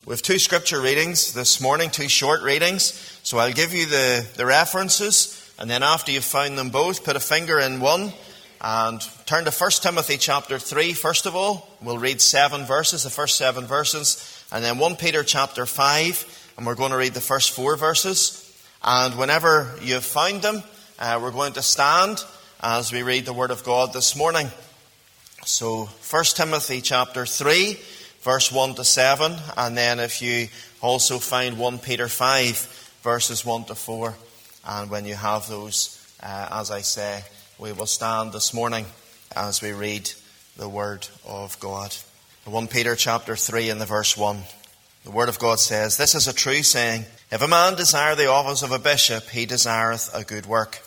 We have two scripture readings this morning, two short readings. So I'll give you the references, and then after you've found them both, put a finger in one and turn to 1 Timothy chapter 3 first of all. We'll read 7 verses, the first 7 verses, and then 1 Peter chapter 5, and we're going to read the first 4 verses. And whenever you've found them, we're going to stand as we read the Word of God this morning. So 1 Timothy chapter 3, verse 1 to 7, and then if you also find 1 Peter 5, verses 1 to 4. And when you have those, as I say, we will stand this morning as we read the Word of God. 1 Peter chapter 3 and the verse 1. The Word of God says, "This is a true saying, if a man desire the office of a bishop, he desireth a good work.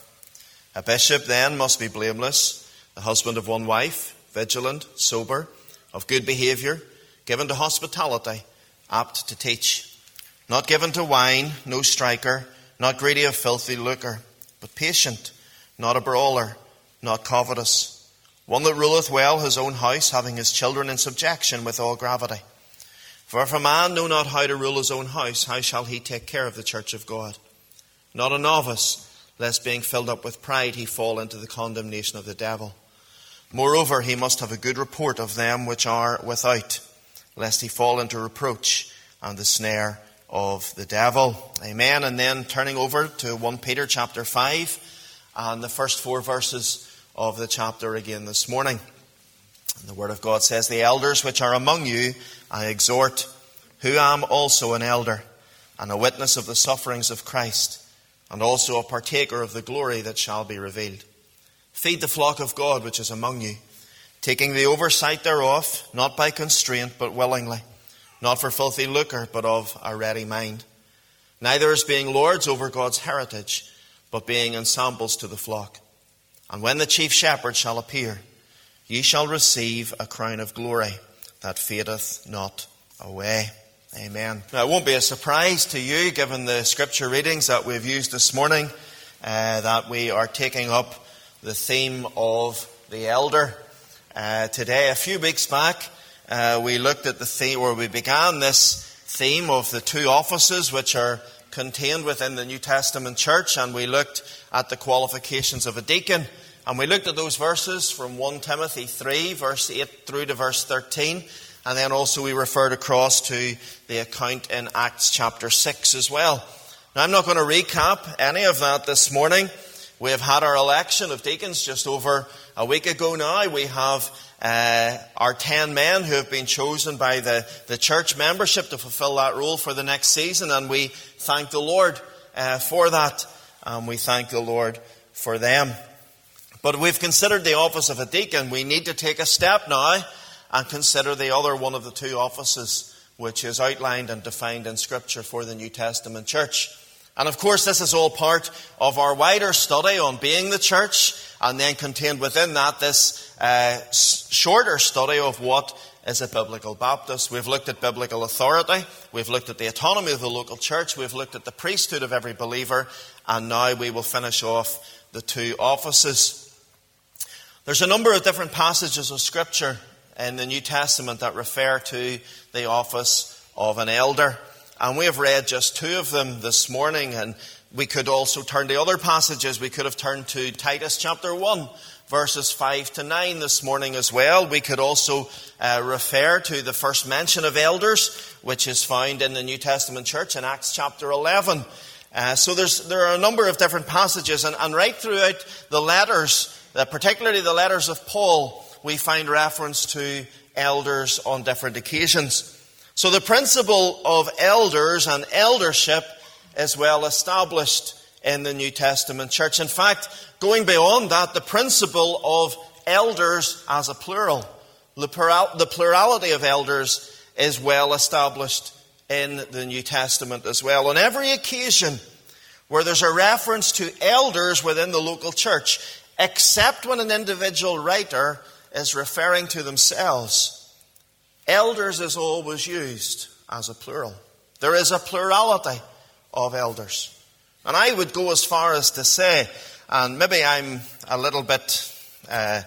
A bishop then must be blameless, the husband of one wife, vigilant, sober, of good behaviour, given to hospitality, apt to teach, not given to wine, no striker, not greedy of filthy lucre, but patient, not a brawler, not covetous, one that ruleth well his own house, having his children in subjection with all gravity. For if a man know not how to rule his own house, how shall he take care of the church of God? Not a novice, lest being filled up with pride he fall into the condemnation of the devil. Moreover, he must have a good report of them which are without, lest he fall into reproach and the snare of the devil." Amen. And then turning over to 1 Peter chapter 5 and the first 4 verses of the chapter again this morning. And the Word of God says, "The elders which are among you I exhort, who am also an elder, and a witness of the sufferings of Christ, and also a partaker of the glory that shall be revealed. Feed the flock of God which is among you, taking the oversight thereof, not by constraint, but willingly, not for filthy lucre, but of a ready mind. Neither as being lords over God's heritage, but being ensambles to the flock. And when the chief shepherd shall appear, ye shall receive a crown of glory that fadeth not away." Amen. Now, it won't be a surprise to you, given the scripture readings that we've used this morning, that we are taking up the theme of the elder. Today, a few weeks back, we looked at the theme, where we began this theme of the two offices which are contained within the New Testament church, and we looked at the qualifications of a deacon. And we looked at those verses from 1 Timothy 3, verse 8 through to verse 13. And then also we referred across to the account in Acts chapter 6 as well. Now, I'm not going to recap any of that this morning. We have had our election of deacons just over a week ago now. We have our 10 men who have been chosen by the church membership to fulfill that role for the next season. And we thank the Lord for that. We thank the Lord for them. But we've considered the office of a deacon. We need to take a step now and consider the other one of the two offices which is outlined and defined in Scripture for the New Testament church. And of course, this is all part of our wider study on being the church, and then contained within that this shorter study of what is a biblical Baptist. We've looked at biblical authority, we've looked at the autonomy of the local church, we've looked at the priesthood of every believer, and now we will finish off the two offices. There's a number of different passages of Scripture in the New Testament that refer to the office of an elder. And we have read just 2 of them this morning, and we could also turn to other passages. We could have turned to Titus chapter 1, verses 5 to 9 this morning as well. We could also refer to the first mention of elders, which is found in the New Testament church in Acts chapter 11. So there are a number of different passages, and right throughout the letters, particularly the letters of Paul, we find reference to elders on different occasions. So the principle of elders and eldership is well established in the New Testament church. In fact, going beyond that, the principle of elders as a plural, the plurality of elders is well established in the New Testament as well. On every occasion where there's a reference to elders within the local church, except when an individual writer is referring to themselves, elders is always used as a plural. There is a plurality of elders. And I would go as far as to say, and maybe I'm a little bit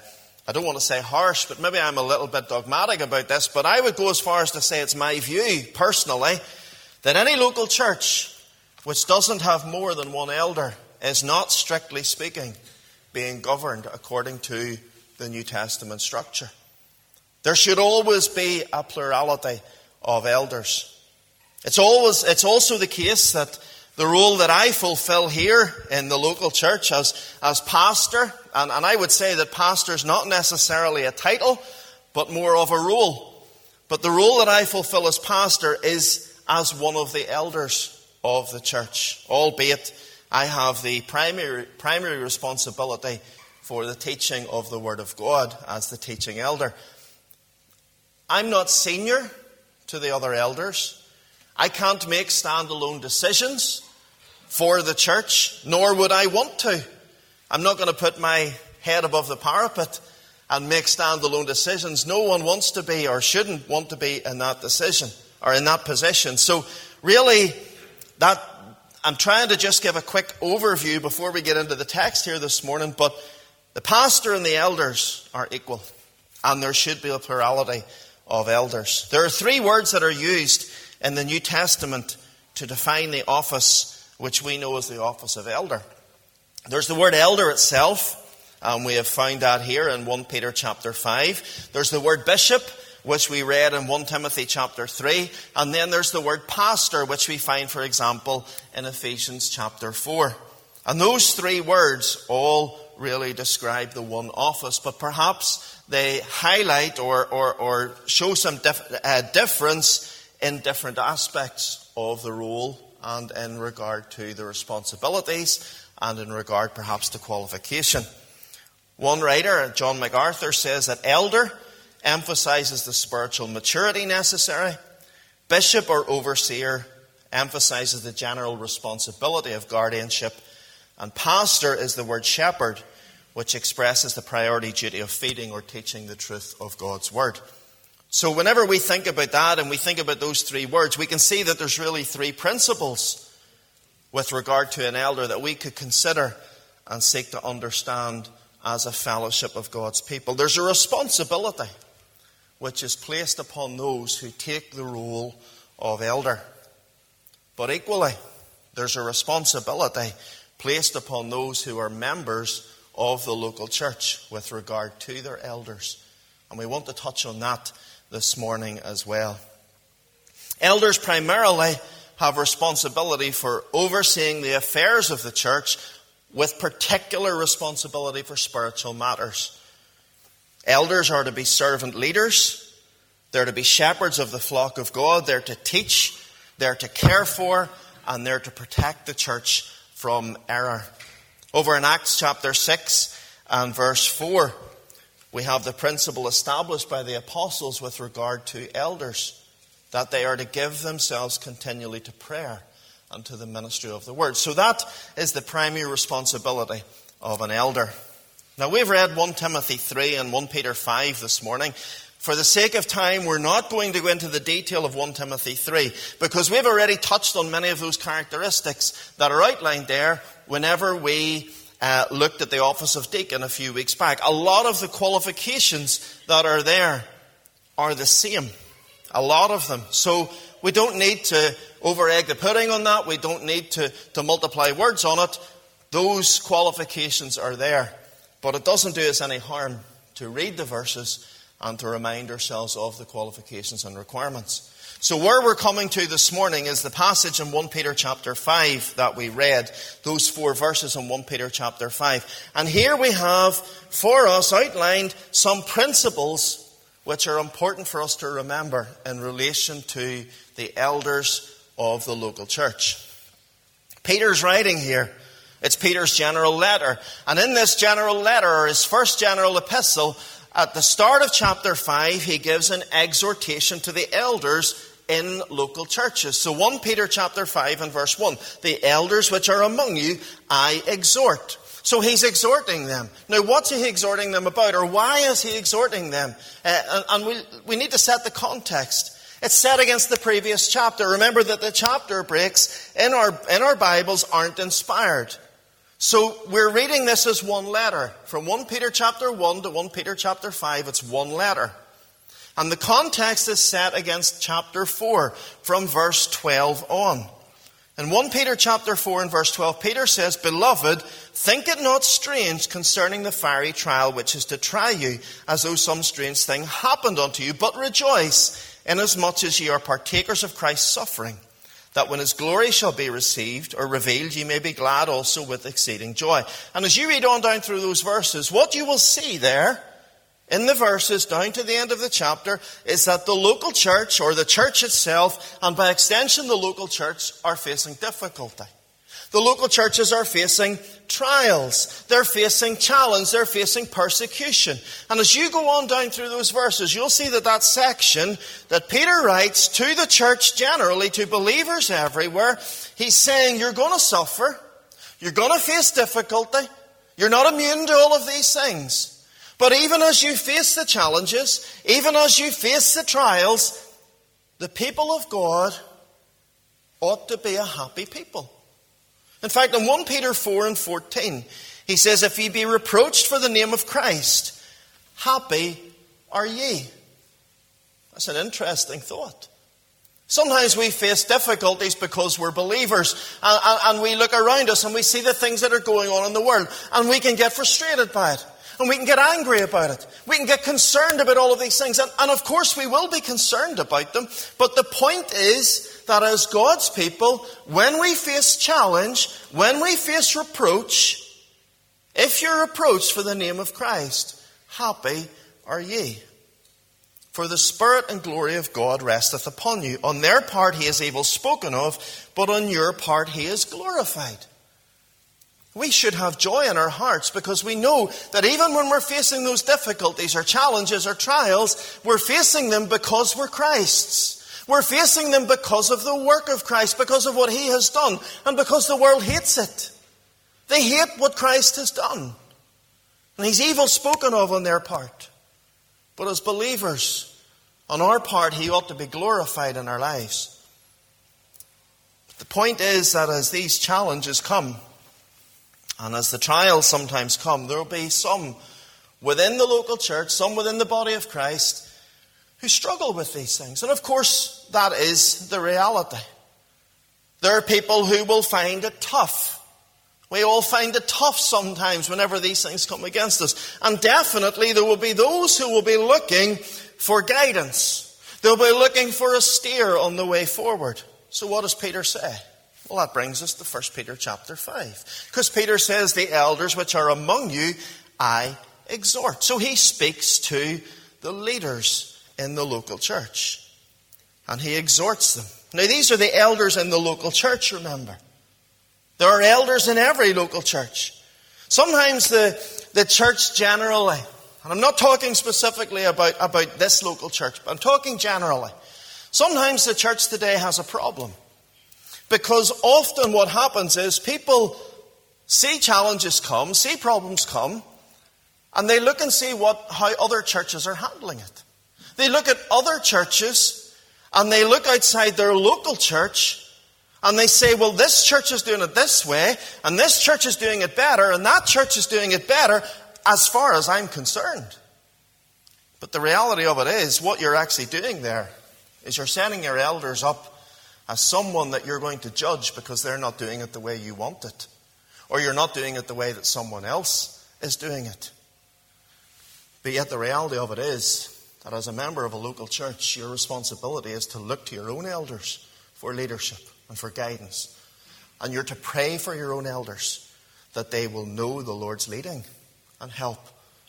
I don't want to say harsh, but maybe I'm a little bit dogmatic about this, but I would go as far as to say it's my view, personally, that any local church which doesn't have more than one elder is not, strictly speaking, being governed according to the New Testament structure. There should always be a plurality of elders. It's also the case that the role that I fulfill here in the local church as pastor, and I would say that pastor is not necessarily a title, but more of a role. But the role that I fulfill as pastor is as one of the elders of the church, albeit I have the primary responsibility for the teaching of the Word of God as the teaching elder. I'm not senior to the other elders. I can't make standalone decisions for the church, nor would I want to. I'm not going to put my head above the parapet and make standalone decisions. No one wants to be or shouldn't want to be in that decision or in that position. So really, that I'm trying to just give a quick overview before we get into the text here this morning, but the pastor and the elders are equal, and there should be a plurality of elders. There are three words that are used in the New Testament to define the office which we know as the office of elder. There's the word elder itself, and we have found that here in 1 Peter chapter 5. There's the word bishop, which we read in 1 Timothy chapter 3. And then there's the word pastor, which we find, for example, in Ephesians chapter 4. And those three words all really describe the one office, but perhaps they highlight or show some difference in different aspects of the role and in regard to the responsibilities and in regard perhaps to qualification. One writer, John MacArthur, says that elder emphasizes the spiritual maturity necessary. Bishop or overseer emphasizes the general responsibility of guardianship. And pastor is the word shepherd, which expresses the priority duty of feeding or teaching the truth of God's word. So whenever we think about that and we think about those three words, we can see that there's really three principles with regard to an elder that we could consider and seek to understand as a fellowship of God's people. There's a responsibility which is placed upon those who take the role of elder. But equally, there's a responsibility placed upon those who are members of the local church with regard to their elders. And we want to touch on that this morning as well. Elders primarily have responsibility for overseeing the affairs of the church with particular responsibility for spiritual matters. Elders are to be servant leaders. They're to be shepherds of the flock of God. They're to teach. They're to care for. And they're to protect the church from error. Over in Acts chapter 6 and verse 4, we have the principle established by the apostles with regard to elders, that they are to give themselves continually to prayer and to the ministry of the word. So that is the primary responsibility of an elder. Now we've read 1 Timothy 3 and 1 Peter 5 this morning. For the sake of time, we're not going to go into the detail of 1 Timothy 3 because we've already touched on many of those characteristics that are outlined there whenever we looked at the office of deacon a few weeks back. A lot of the qualifications that are there are the same. A lot of them. So we don't need to over-egg the pudding on that. We don't need to multiply words on it. Those qualifications are there. But it doesn't do us any harm to read the verses and to remind ourselves of the qualifications and requirements. So where we're coming to this morning is the passage in 1 Peter chapter 5 that we read. Those 4 verses in 1 Peter chapter 5. And here we have for us outlined some principles which are important for us to remember in relation to the elders of the local church. Peter's writing here. It's Peter's general letter. And in this general letter, or his first general epistle, at the start of chapter 5, he gives an exhortation to the elders in local churches. So 1 Peter chapter 5 and verse 1, the elders which are among you, I exhort. So he's exhorting them. Now what's he exhorting them about? Or why is he exhorting them? And we need to set the context. It's set against the previous chapter. Remember that the chapter breaks in our Bibles aren't inspired. So we're reading this as one letter. From 1 Peter chapter 1 to 1 Peter chapter 5, it's one letter. And the context is set against chapter 4 from verse 12 on. In 1 Peter chapter 4 and verse 12, Peter says, "Beloved, think it not strange concerning the fiery trial which is to try you, as though some strange thing happened unto you, but rejoice, inasmuch as ye are partakers of Christ's suffering, that when his glory shall be received or revealed, ye may be glad also with exceeding joy." And as you read on down through those verses, what you will see there in the verses down to the end of the chapter is that the local church, or the church itself, and by extension the local church, are facing difficulty. The local churches are facing trials. They're facing challenge. They're facing persecution. And as you go on down through those verses, you'll see that section that Peter writes to the church generally, to believers everywhere, he's saying you're going to suffer. You're going to face difficulty. You're not immune to all of these things. But even as you face the challenges, even as you face the trials, the people of God ought to be a happy people. In fact, in 1 Peter 4 and 14, he says, "If ye be reproached for the name of Christ, happy are ye." That's an interesting thought. Sometimes we face difficulties because we're believers, and we look around us and we see the things that are going on in the world, and we can get frustrated by it. And we can get angry about it. We can get concerned about all of these things. And of course we will be concerned about them. But the point is that as God's people, when we face challenge, when we face reproach, if you're reproached for the name of Christ, happy are ye. For the Spirit and glory of God resteth upon you. On their part he is evil spoken of, but on your part he is glorified. We should have joy in our hearts because we know that even when we're facing those difficulties or challenges or trials, we're facing them because we're Christ's. We're facing them because of the work of Christ, because of what he has done, and because the world hates it. They hate what Christ has done. And he's evil spoken of on their part. But as believers, on our part, he ought to be glorified in our lives. But the point is that as these challenges come, and as the trials sometimes come, there will be some within the local church, some within the body of Christ, who struggle with these things. And of course, that is the reality. There are people who will find it tough. We all find it tough sometimes whenever these things come against us. And definitely there will be those who will be looking for guidance. They'll be looking for a steer on the way forward. So what does Peter say? Well, that brings us to 1 Peter chapter 5. Because Peter says, "The elders which are among you, I exhort." So he speaks to the leaders in the local church. And he exhorts them. Now, these are the elders in the local church, remember. There are elders in every local church. Sometimes the church generally, and I'm not talking specifically about this local church, but I'm talking generally. Sometimes the church today has a problem. Because often what happens is people see challenges come, see problems come, and they look and see how other churches are handling it. They look at other churches, and they look outside their local church, and they say, well, this church is doing it this way, and this church is doing it better, and that church is doing it better, as far as I'm concerned. But the reality of it is, what you're actually doing there is you're setting your elders up as someone that you're going to judge because they're not doing it the way you want it. Or you're not doing it the way that someone else is doing it. But yet the reality of it is that as a member of a local church, your responsibility is to look to your own elders for leadership and for guidance. And you're to pray for your own elders that they will know the Lord's leading and help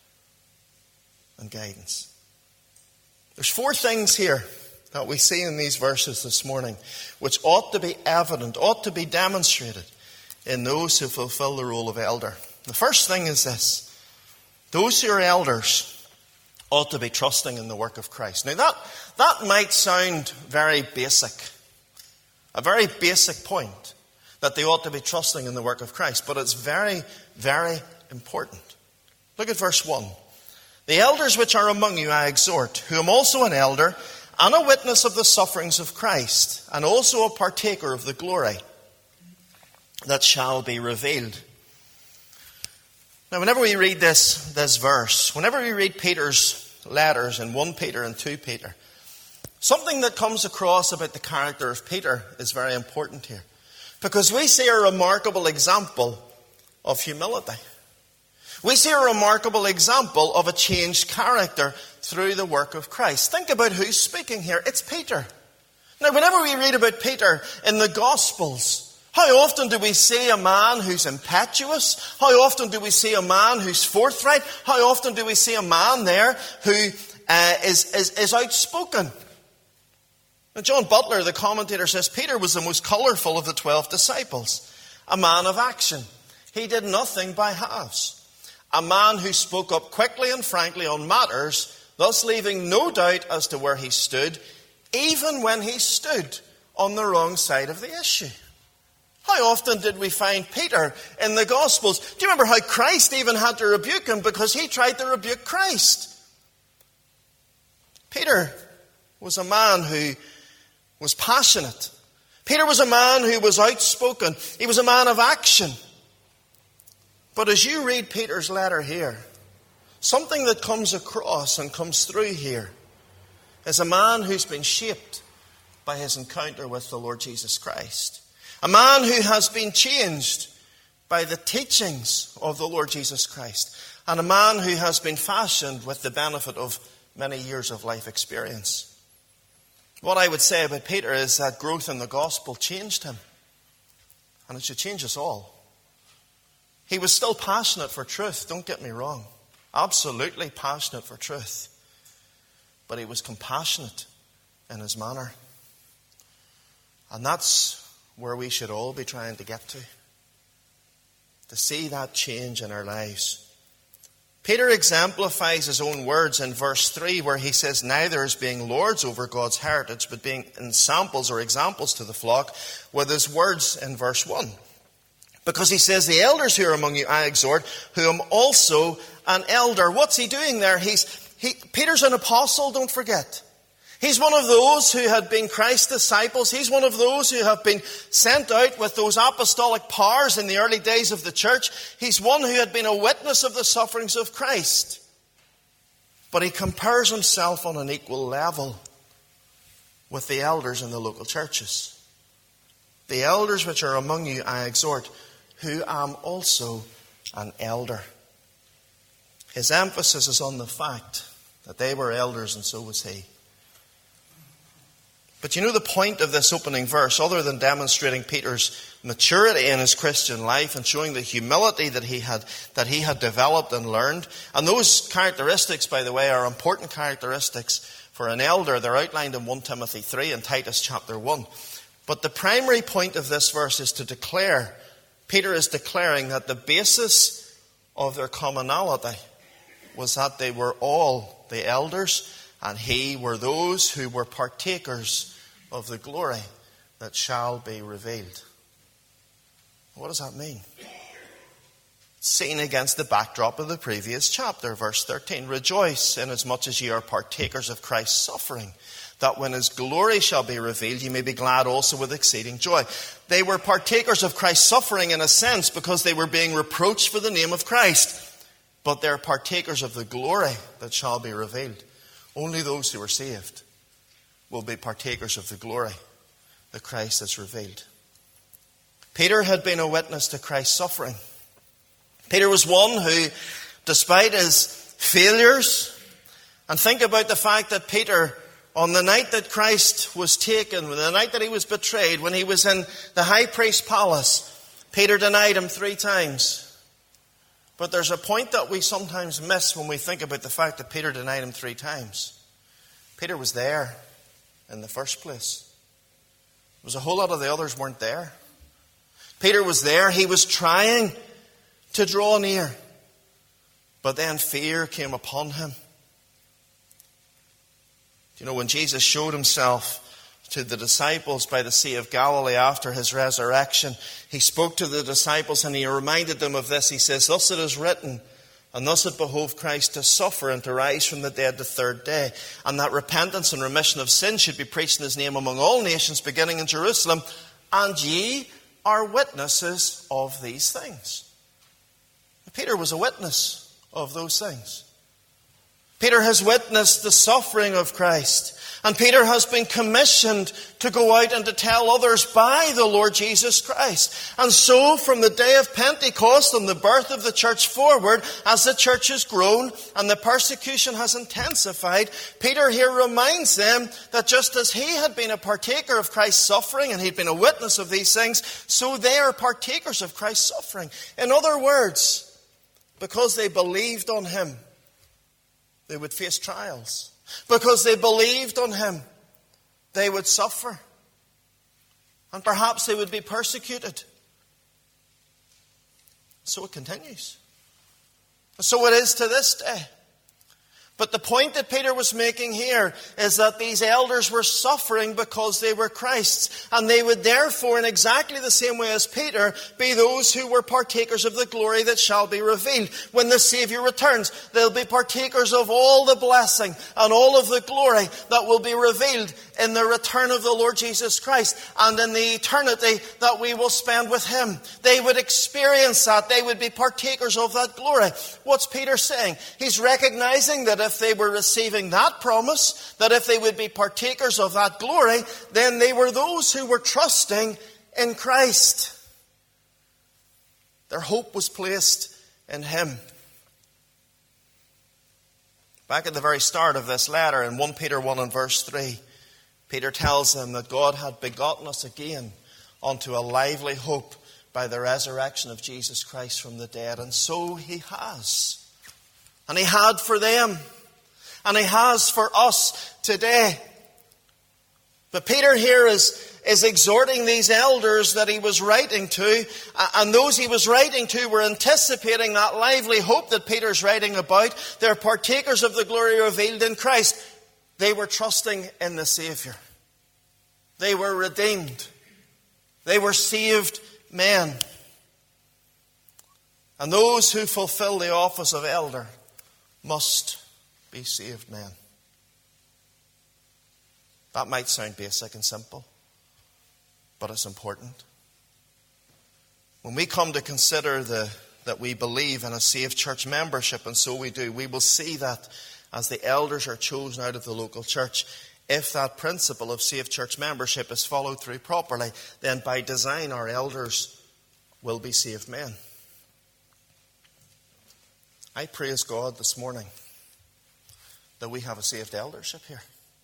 and guidance. There's 4 things here that we see in these verses this morning, which ought to be evident, ought to be demonstrated in those who fulfill the role of elder. The first thing is this: those who are elders ought to be trusting in the work of Christ. Now that might sound very basic, a very basic point, that they ought to be trusting in the work of Christ, but it's very, very important. Look at verse 1. "The elders which are among you I exhort, who am also an elder, and a witness of the sufferings of Christ, and also a partaker of the glory that shall be revealed." Now, whenever we read this verse, whenever we read Peter's letters in 1 Peter and 2 Peter, something that comes across about the character of Peter is very important here. Because we see a remarkable example of humility. We see a remarkable example of a changed character through the work of Christ. Think about who's speaking here. It's Peter. Now, whenever we read about Peter in the Gospels, how often do we see a man who's impetuous? How often do we see a man who's forthright? How often do we see a man there who is outspoken? Now, John Butler, the commentator, says Peter was the most colourful of the 12 disciples. A man of action. He did nothing by halves. A man who spoke up quickly and frankly on matters, thus leaving no doubt as to where he stood, even when he stood on the wrong side of the issue. How often did we find Peter in the Gospels? Do you remember how Christ even had to rebuke him because he tried to rebuke Christ? Peter was a man who was passionate. Peter was a man who was outspoken. He was a man of action. But as you read Peter's letter here, something that comes across and comes through here is a man who's been shaped by his encounter with the Lord Jesus Christ. A man who has been changed by the teachings of the Lord Jesus Christ. And a man who has been fashioned with the benefit of many years of life experience. What I would say about Peter is that growth in the gospel changed him. And it should change us all. He was still passionate for truth, don't get me wrong. Absolutely passionate for truth. But he was compassionate in his manner. And that's where we should all be trying to get to. To see that change in our lives. Peter exemplifies his own words in verse 3 where he says, neither as being lords over God's heritage, but being samples or examples to the flock, with his words in verse 1. Because he says, the elders who are among you I exhort, who am also an elder. What's he doing there? Peter's an apostle, don't forget. He's one of those who had been Christ's disciples. He's one of those who have been sent out with those apostolic powers in the early days of the church. He's one who had been a witness of the sufferings of Christ. But he compares himself on an equal level with the elders in the local churches. The elders which are among you I exhort, who am also an elder. His emphasis is on the fact that they were elders and so was he. But you know the point of this opening verse, other than demonstrating Peter's maturity in his Christian life and showing the humility that he had developed and learned. And those characteristics, by the way, are important characteristics for an elder. They're outlined in 1 Timothy 3 and Titus chapter 1. But the primary point of this verse is to declare, Peter is declaring that the basis of their commonality was that they were all the elders, and he were those who were partakers of the glory that shall be revealed. What does that mean? Seen against the backdrop of the previous chapter, verse 13. Rejoice inasmuch as ye are partakers of Christ's suffering, that when his glory shall be revealed, ye may be glad also with exceeding joy. They were partakers of Christ's suffering in a sense because they were being reproached for the name of Christ. But they're partakers of the glory that shall be revealed. Only those who are saved will be partakers of the glory that Christ has revealed. Peter had been a witness to Christ's suffering. Peter was one who, despite his failures, and think about the fact that Peter, on the night that Christ was taken, the night that he was betrayed, when he was in the high priest's palace, Peter denied him 3 times. But there's a point that we sometimes miss when we think about the fact that Peter denied him 3 times. Peter was there in the first place. There was a whole lot of the others weren't there. Peter was there. He was trying to draw near. But then fear came upon him. You know, when Jesus showed himself to the disciples by the Sea of Galilee after his resurrection, he spoke to the disciples and he reminded them of this. He says, thus it is written, and thus it behoved Christ to suffer and to rise from the dead the 3rd day, and that repentance and remission of sin should be preached in his name among all nations, beginning in Jerusalem, and ye are witnesses of these things. Peter was a witness of those things. Peter has witnessed the suffering of Christ. And Peter has been commissioned to go out and to tell others by the Lord Jesus Christ. And so from the day of Pentecost and the birth of the church forward, as the church has grown and the persecution has intensified, Peter here reminds them that just as he had been a partaker of Christ's suffering and he'd been a witness of these things, so they are partakers of Christ's suffering. In other words, because they believed on him, they would face trials. Because they believed on him, they would suffer. And perhaps they would be persecuted. So it continues. So it is to this day. But the point that Peter was making here is that these elders were suffering because they were Christ's. And they would therefore, in exactly the same way as Peter, be those who were partakers of the glory that shall be revealed. When the Savior returns, they'll be partakers of all the blessing and all of the glory that will be revealed in the return of the Lord Jesus Christ and in the eternity that we will spend with him. They would experience that. They would be partakers of that glory. What's Peter saying? He's recognizing that if they were receiving that promise, that if they would be partakers of that glory, then they were those who were trusting in Christ. Their hope was placed in him. Back at the very start of this letter, in 1 Peter 1 and verse 3, Peter tells them that God had begotten us again unto a lively hope by the resurrection of Jesus Christ from the dead. And so he has. And he had for them. And he has for us today. But Peter here is exhorting these elders that he was writing to. And those he was writing to were anticipating that lively hope that Peter's writing about. They're partakers of the glory revealed in Christ. They were trusting in the Savior. They were redeemed. They were saved men. And those who fulfill the office of elder must be saved men. That might sound basic and simple, but it's important. When we come to consider that we believe in a saved church membership, and so we do, we will see that as the elders are chosen out of the local church, if that principle of saved church membership is followed through properly, then by design our elders will be saved men. I praise God this morning that we have a saved eldership here.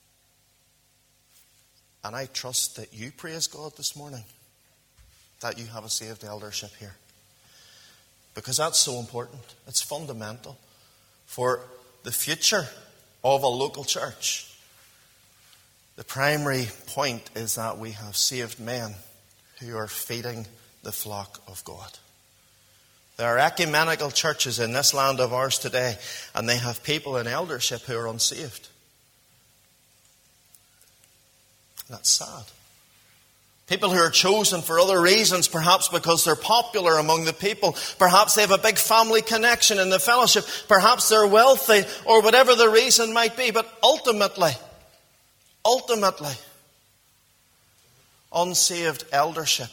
And I trust that you praise God this morning that you have a saved eldership here. Because that's so important. It's fundamental for the future of a local church. The primary point is that we have saved men who are feeding the flock of God. There are ecumenical churches in this land of ours today, and they have people in eldership who are unsaved. That's sad. People who are chosen for other reasons, perhaps because they're popular among the people. Perhaps they have a big family connection in the fellowship. Perhaps they're wealthy, or whatever the reason might be. But ultimately, unsaved eldership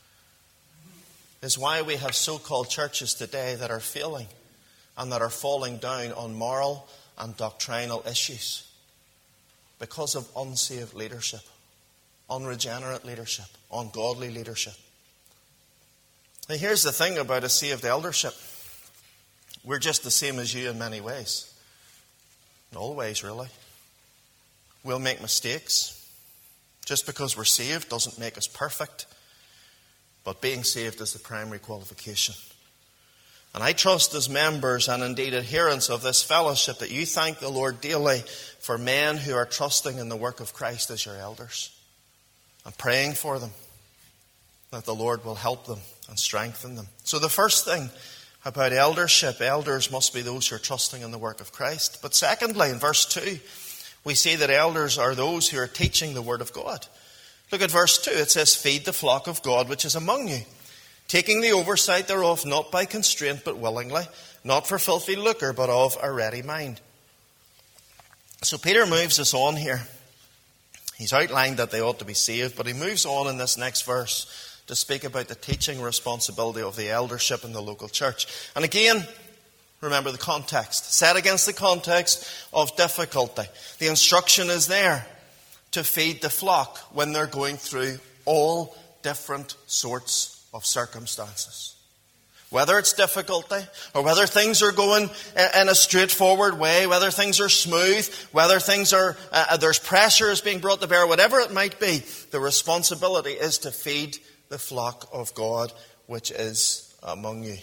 is why we have so-called churches today that are failing and that are falling down on moral and doctrinal issues because of unsaved leadership, unregenerate leadership, ungodly leadership. Now, here's the thing about a saved eldership. We're just the same as you in many ways. In all ways, really. We'll make mistakes. Just because we're saved doesn't make us perfect. But being saved is the primary qualification. And I trust as members and indeed adherents of this fellowship that you thank the Lord daily for men who are trusting in the work of Christ as your elders. And praying for them that the Lord will help them and strengthen them. So the first thing about eldership, elders must be those who are trusting in the work of Christ. But secondly, in verse 2, we see that elders are those who are teaching the Word of God. Look at verse 2. It says, "Feed the flock of God which is among you, taking the oversight thereof, not by constraint, but willingly, not for filthy lucre, but of a ready mind." So Peter moves us on here. He's outlined that they ought to be saved, but he moves on in this next verse to speak about the teaching responsibility of the eldership in the local church. And again, remember the context. Set against the context of difficulty. The instruction is there to feed the flock when they're going through all different sorts of circumstances. Whether it's difficulty, or whether things are going in a straightforward way, whether things are smooth, whether things are there's pressure is being brought to bear, whatever it might be, the responsibility is to feed the flock of God which is among you.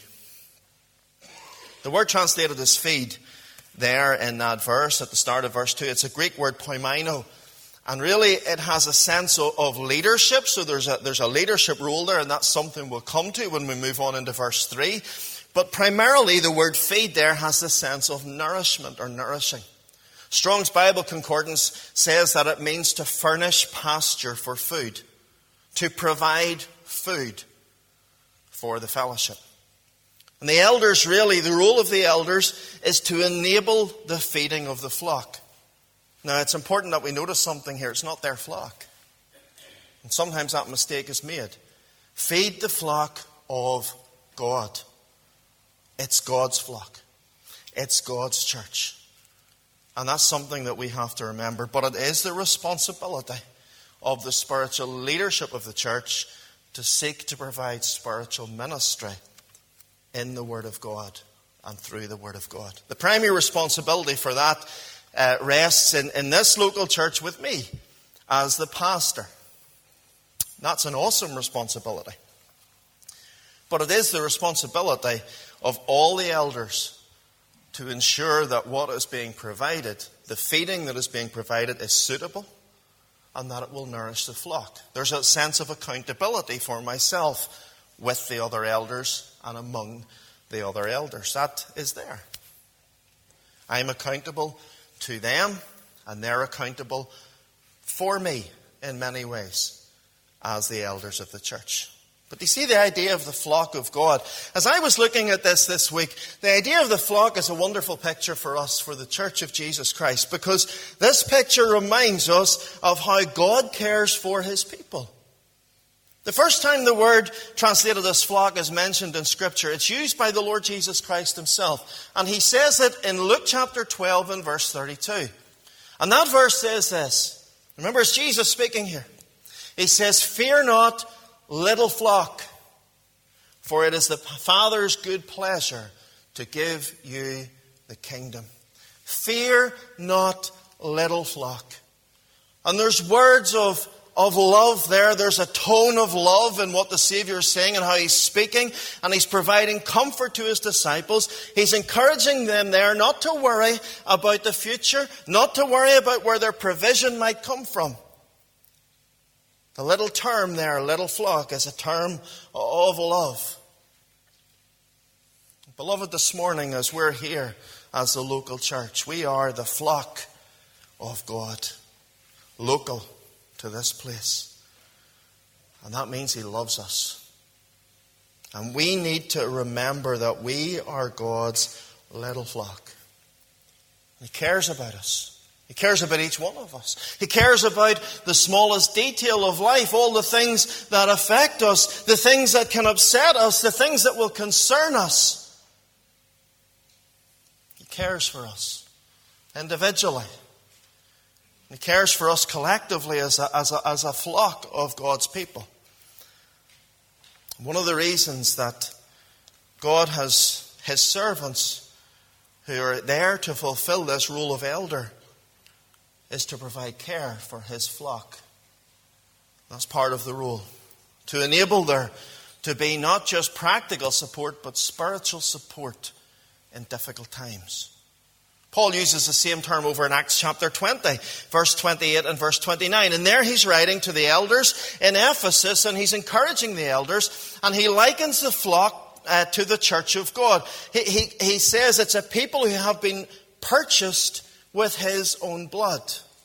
The word translated as feed there in that verse, at the start of verse 2, it's a Greek word poimaino. And really, it has a sense of leadership. So there's a leadership role there, and that's something we'll come to when we move on into verse 3. But primarily, the word feed there has the sense of nourishment or nourishing. Strong's Bible Concordance says that it means to furnish pasture for food, to provide food for the fellowship. And the elders, really, the role of the elders is to enable the feeding of the flock. Now, it's important that we notice something here. It's not their flock. And sometimes that mistake is made. Feed the flock of God. It's God's flock. It's God's church. And that's something that we have to remember. But it is the responsibility of the spiritual leadership of the church to seek to provide spiritual ministry in the Word of God and through the Word of God. The primary responsibility for that rests in this local church with me as the pastor. That's an awesome responsibility. But it is the responsibility of all the elders to ensure that what is being provided, the feeding that is being provided, is suitable and that it will nourish the flock. There's a sense of accountability for myself with the other elders and among the other elders. That is there. I'm accountable to them, and they're accountable for me in many ways as the elders of the church. But you see the idea of the flock of God. As I was looking at this week, the idea of the flock is a wonderful picture for us, for the Church of Jesus Christ, because this picture reminds us of how God cares for His people. The first time the word translated as flock is mentioned in Scripture, it's used by the Lord Jesus Christ Himself. And He says it in Luke chapter 12 and verse 32. And that verse says this. Remember, it's Jesus speaking here. He says, "Fear not, little flock, for it is the Father's good pleasure to give you the kingdom." Fear not, little flock. And there's words of love there. There's a tone of love in what the Savior is saying and how He's speaking. And He's providing comfort to His disciples. He's encouraging them there not to worry about the future, not to worry about where their provision might come from. The little term there, little flock, is a term of love. Beloved, this morning as we're here as the local church, we are the flock of God, local to this place. And that means He loves us. And we need to remember that we are God's little flock. He cares about us. He cares about each one of us. He cares about the smallest detail of life, all the things that affect us, the things that can upset us, the things that will concern us. He cares for us individually. He cares for us collectively as a flock of God's people. One of the reasons that God has His servants who are there to fulfill this role of elder is to provide care for His flock. That's part of the role. To enable there to be not just practical support, but spiritual support in difficult times. Paul uses the same term over in Acts chapter 20, verse 28 and verse 29. And there he's writing to the elders in Ephesus, and he's encouraging the elders, and he likens the flock to the church of God. He says it's a people who have been purchased with His own blood.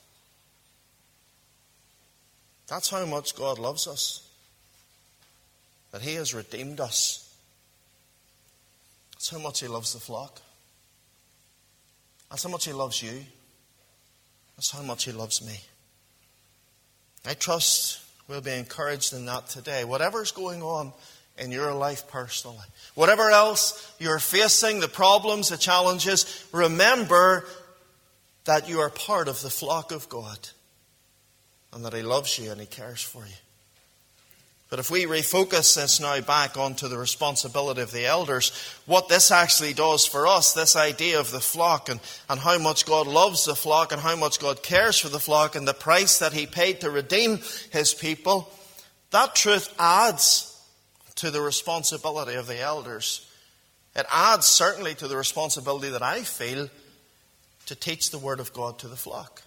That's how much God loves us. That He has redeemed us. That's how much He loves the flock. That's how much He loves you. That's how much He loves me. I trust we'll be encouraged in that today. Whatever's going on in your life personally, whatever else you're facing, the problems, the challenges, remember that you are part of the flock of God and that He loves you and He cares for you. But if we refocus this now back onto the responsibility of the elders, what this actually does for us, this idea of the flock and how much God loves the flock and how much God cares for the flock and the price that He paid to redeem His people, that truth adds to the responsibility of the elders. It adds certainly to the responsibility that I feel to teach the Word of God to the flock.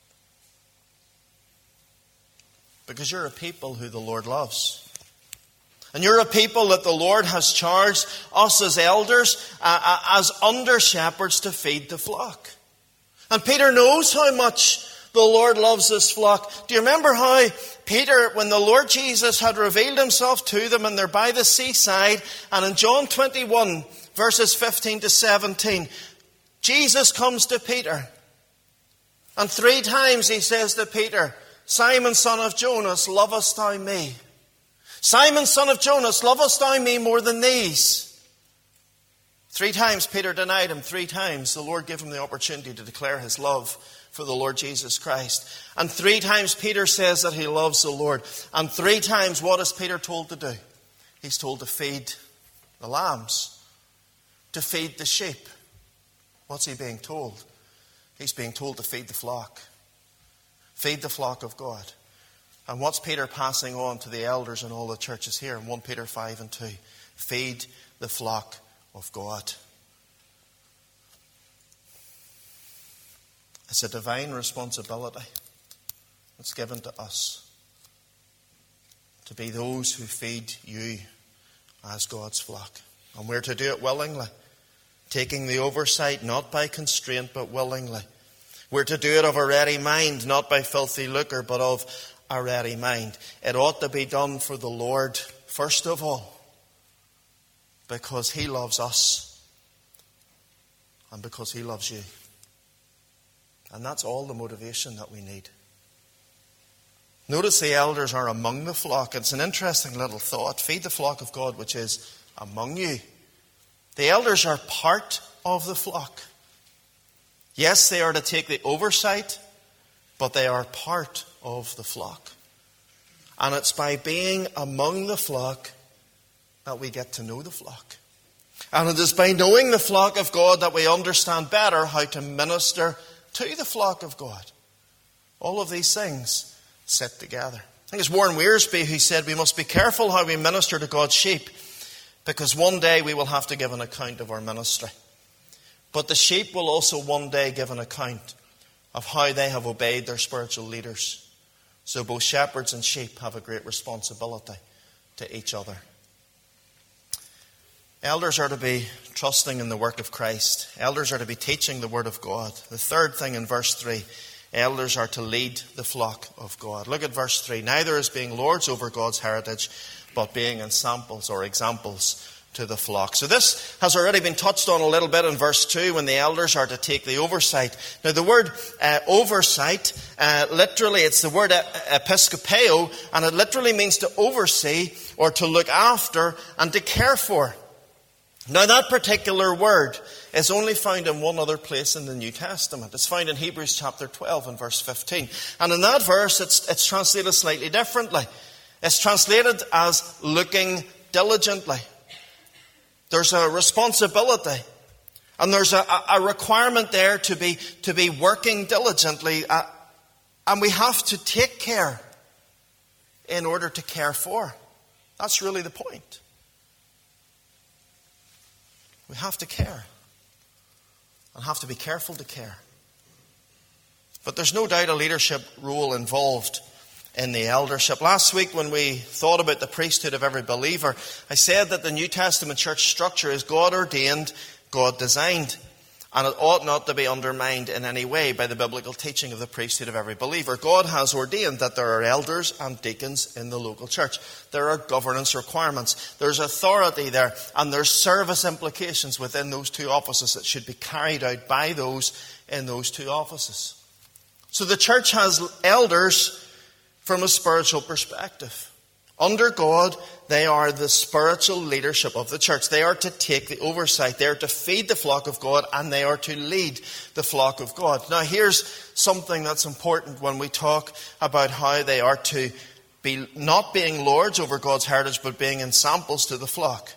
Because you're a people who the Lord loves. And you're a people that the Lord has charged us as elders, as under-shepherds to feed the flock. And Peter knows how much the Lord loves this flock. Do you remember how Peter, when the Lord Jesus had revealed Himself to them and they're by the seaside, and in John 21, verses 15 to 17, Jesus comes to Peter. And 3 times He says to Peter, Simon, son of Jonas, lovest thou me? Simon, son of Jonas, lovest thou me more than these? 3 times Peter denied Him. 3 times the Lord gave him the opportunity to declare his love for the Lord Jesus Christ. And 3 times Peter says that he loves the Lord. And 3 times what is Peter told to do? He's told to feed the lambs, to feed the sheep. What's he being told? He's being told to feed the flock. Feed the flock of God. And what's Peter passing on to the elders and all the churches here in 1 Peter 5 and 2? Feed the flock of God. It's a divine responsibility that's given to us to be those who feed you as God's flock. And we're to do it willingly, taking the oversight not by constraint but willingly. We're to do it of a ready mind, not by filthy lucre, but of a ready mind. It ought to be done for the Lord, first of all, because He loves us and because He loves you. And that's all the motivation that we need. Notice the elders are among the flock. It's an interesting little thought. Feed the flock of God which is among you. The elders are part of the flock. Yes, they are to take the oversight, but they are part of the flock. And it's by being among the flock that we get to know the flock. And it is by knowing the flock of God that we understand better how to minister to the flock of God. All of these things sit together. I think it's Warren Wiersbe who said we must be careful how we minister to God's sheep, because one day we will have to give an account of our ministry. But the sheep will also one day give an account of how they have obeyed their spiritual leaders. So both shepherds and sheep have a great responsibility to each other. Elders are to be trusting in the work of Christ. Elders are to be teaching the Word of God. The third thing in verse 3, elders are to lead the flock of God. Look at verse 3. Neither as being lords over God's heritage, but being ensamples or examples to the flock. So this has already been touched on a little bit in verse 2 when the elders are to take the oversight. Now the word oversight, literally it's the word episkopeo, and it literally means to oversee or to look after and to care for. Now that particular word is only found in one other place in the New Testament. It's found in Hebrews chapter 12 and verse 15. And in that verse it's translated slightly differently. It's translated as looking diligently. There's a responsibility and there's a requirement there to be working diligently, and we have to take care in order to care for. That's really the point. We have to care and have to be careful to care. But there's no doubt a leadership role involved in the eldership. Last week when we thought about the priesthood of every believer, I said that the New Testament church structure is God ordained, God designed, and it ought not to be undermined in any way by the biblical teaching of the priesthood of every believer. God has ordained that there are elders and deacons in the local church. There are governance requirements. There's authority there, and there's service implications within those two offices that should be carried out by those in those two offices. So the church has elders from a spiritual perspective. Under God, they are the spiritual leadership of the church. They are to take the oversight. They are to feed the flock of God, and they are to lead the flock of God. Now, here's something that's important when we talk about how they are to be not being lords over God's heritage, but being ensamples to the flock.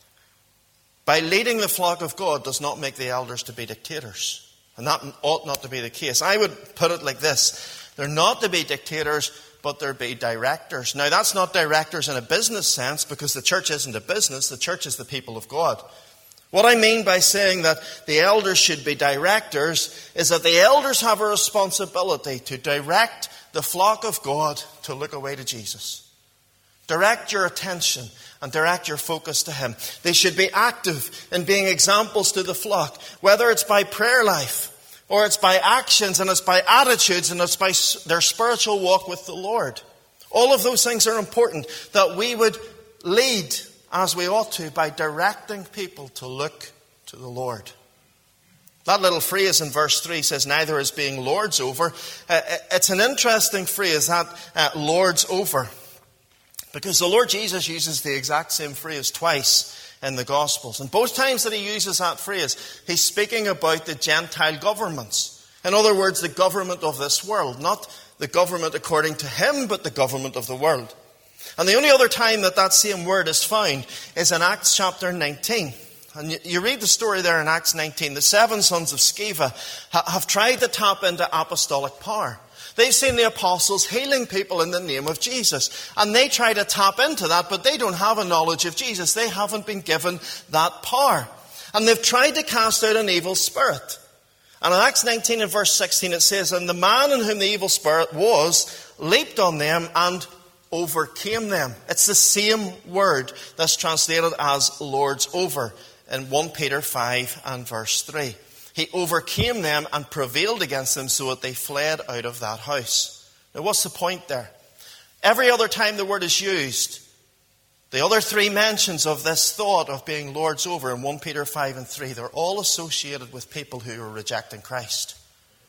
By leading the flock of God does not make the elders to be dictators. And that ought not to be the case. I would put it like this. They're not to be dictators, but they're to be directors. Now, that's not directors in a business sense, because the church isn't a business. The church is the people of God. What I mean by saying that the elders should be directors is that the elders have a responsibility to direct the flock of God to look away to Jesus. Direct your attention and direct your focus to Him. They should be active in being examples to the flock, whether it's by prayer life, or it's by actions, and it's by attitudes, and it's by their spiritual walk with the Lord. All of those things are important, that we would lead as we ought to by directing people to look to the Lord. That little phrase in verse 3 says, neither as being lords over. It's an interesting phrase, that lords over. Because the Lord Jesus uses the exact same phrase twice in the Gospels. And both times that He uses that phrase, He's speaking about the Gentile governments. In other words, the government of this world. Not the government according to Him, but the government of the world. And the only other time that that same word is found is in Acts chapter 19. And you read the story there in Acts 19. The 7 sons of Sceva have tried to tap into apostolic power. They've seen the apostles healing people in the name of Jesus. And they try to tap into that, but they don't have a knowledge of Jesus. They haven't been given that power. And they've tried to cast out an evil spirit. And in Acts 19 and verse 16 it says, and the man in whom the evil spirit was leaped on them and overcame them. It's the same word that's translated as lords over in 1 Peter 5 and verse 3. He overcame them and prevailed against them so that they fled out of that house. Now, what's the point there? Every other time the word is used, the other 3 mentions of this thought of being lords over in 1 Peter 5 and 3, they're all associated with people who are rejecting Christ.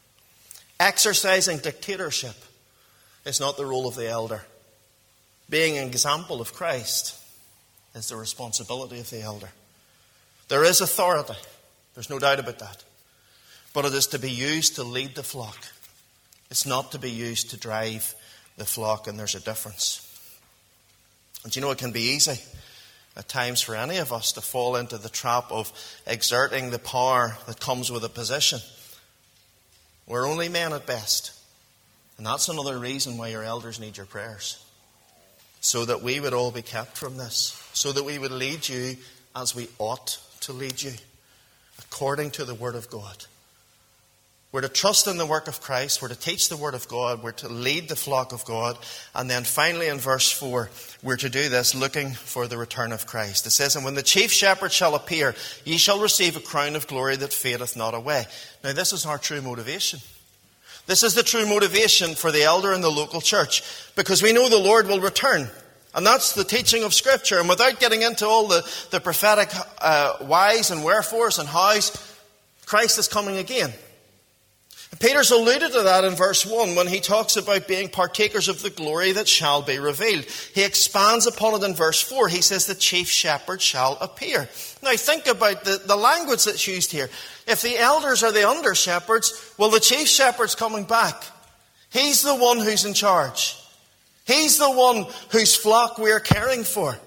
Exercising dictatorship is not the role of the elder. Being an example of Christ is the responsibility of the elder. There is authority. There's no doubt about that. But it is to be used to lead the flock. It's not to be used to drive the flock, and there's a difference. And you know, it can be easy at times for any of us to fall into the trap of exerting the power that comes with a position. We're only men at best. And that's another reason why your elders need your prayers. So that we would all be kept from this. So that we would lead you as we ought to lead you, according to the Word of God. We're to trust in the work of Christ. We're to teach the Word of God. We're to lead the flock of God. And then finally in verse 4, we're to do this looking for the return of Christ. It says, and when the chief shepherd shall appear, ye shall receive a crown of glory that fadeth not away. Now this is our true motivation. This is the true motivation for the elder in the local church. Because we know the Lord will return. And that's the teaching of Scripture. And without getting into all the prophetic whys and wherefores and hows, Christ is coming again. Peter's alluded to that in verse 1 when he talks about being partakers of the glory that shall be revealed. He expands upon it in verse 4. He says the chief shepherd shall appear. Now think about the language that's used here. If the elders are the under shepherds, well, the chief shepherd's coming back. He's the one who's in charge. He's the one whose flock we're caring for.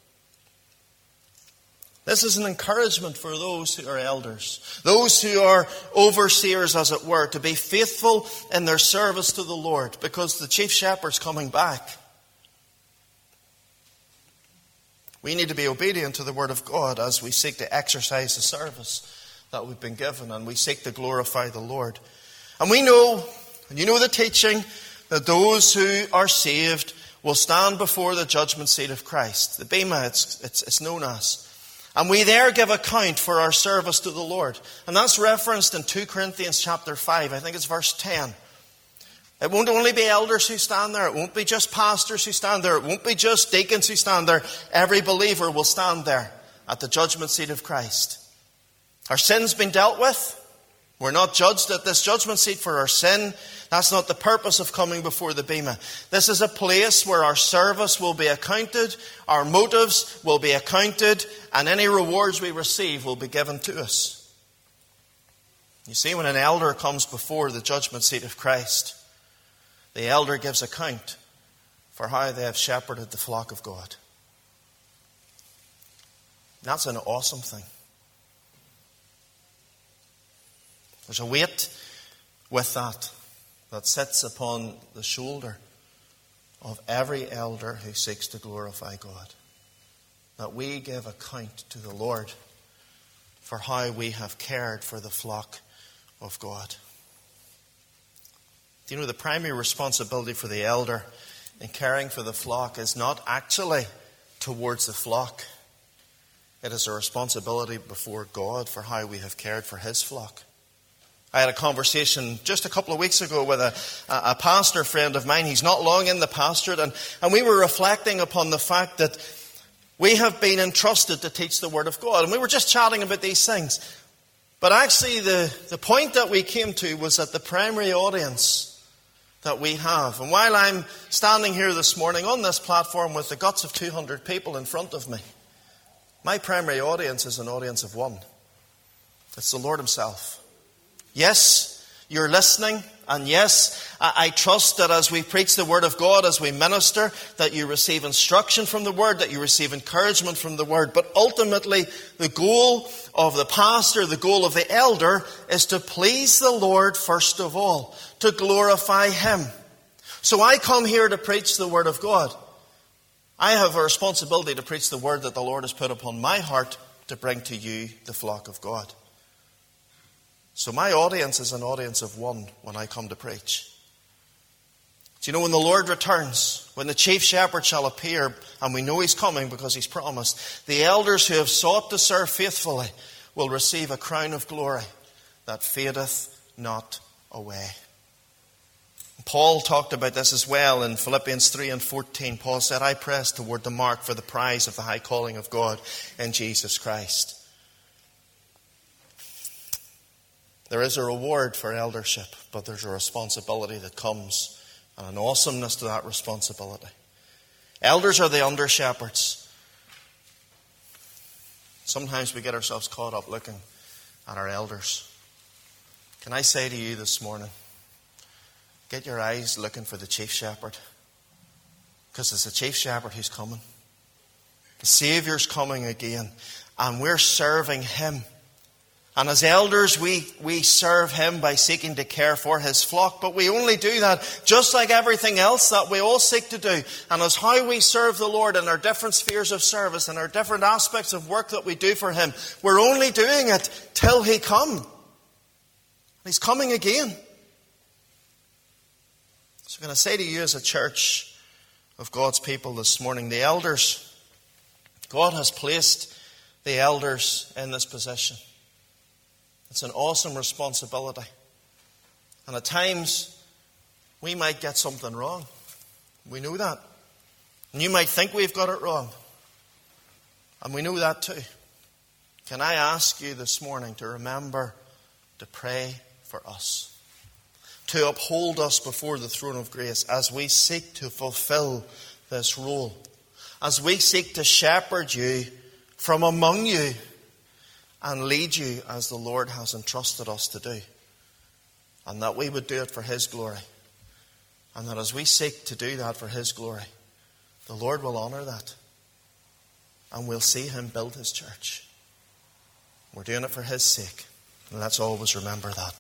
This is an encouragement for those who are elders, those who are overseers, as it were, to be faithful in their service to the Lord, because the chief shepherd's coming back. We need to be obedient to the Word of God as we seek to exercise the service that we've been given, and we seek to glorify the Lord. And we know, and you know the teaching, that those who are saved will stand before the judgment seat of Christ. The Bema, it's known as. And we there give account for our service to the Lord. And that's referenced in 2 Corinthians chapter 5. I think it's verse 10. It won't only be elders who stand there. It won't be just pastors who stand there. It won't be just deacons who stand there. Every believer will stand there at the judgment seat of Christ. Our sin's been dealt with. We're not judged at this judgment seat for our sin. That's not the purpose of coming before the bema. This is a place where our service will be accounted, our motives will be accounted, and any rewards we receive will be given to us. You see, when an elder comes before the judgment seat of Christ, the elder gives account for how they have shepherded the flock of God. That's an awesome thing. There's a weight with that sits upon the shoulder of every elder who seeks to glorify God. That we give account to the Lord for how we have cared for the flock of God. Do you know the primary responsibility for the elder in caring for the flock is not actually towards the flock. It is a responsibility before God for how we have cared for His flock. I had a conversation just a couple of weeks ago with a pastor friend of mine. He's not long in the pastorate, and we were reflecting upon the fact that we have been entrusted to teach the Word of God. And we were just chatting about these things. But actually the point that we came to was that the primary audience that we have, and while I'm standing here this morning on this platform with the guts of 200 people in front of me, my primary audience is an audience of one. It's the Lord Himself. Yes, you're listening, and yes, I trust that as we preach the Word of God, as we minister, that you receive instruction from the Word, that you receive encouragement from the Word. But ultimately, the goal of the pastor, the goal of the elder, is to please the Lord first of all, to glorify Him. So I come here to preach the Word of God. I have a responsibility to preach the Word that the Lord has put upon my heart to bring to you, the flock of God. So my audience is an audience of one when I come to preach. Do you know when the Lord returns, when the chief shepherd shall appear, and we know He's coming because He's promised, the elders who have sought to serve faithfully will receive a crown of glory that fadeth not away. Paul talked about this as well in Philippians 3 and 14. Paul said, I press toward the mark for the prize of the high calling of God in Jesus Christ. There is a reward for eldership, but there's a responsibility that comes, and an awesomeness to that responsibility. Elders are the under shepherds. Sometimes we get ourselves caught up looking at our elders. Can I say to you this morning, get your eyes looking for the chief shepherd, because it's the chief shepherd who's coming. The Saviour's coming again, and we're serving Him. And as elders, we serve Him by seeking to care for His flock. But we only do that just like everything else that we all seek to do. And as how we serve the Lord in our different spheres of service and our different aspects of work that we do for Him, we're only doing it till He come. He's coming again. So I'm going to say to you as a church of God's people this morning, the elders, God has placed the elders in this position. It's an awesome responsibility. And at times, we might get something wrong. We know that. And you might think we've got it wrong. And we know that too. Can I ask you this morning to remember to pray for us, to uphold us before the throne of grace as we seek to fulfill this role, as we seek to shepherd you from among you and lead you as the Lord has entrusted us to do. And that we would do it for His glory. And that as we seek to do that for His glory, the Lord will honour that. And we'll see Him build His church. We're doing it for His sake. And let's always remember that.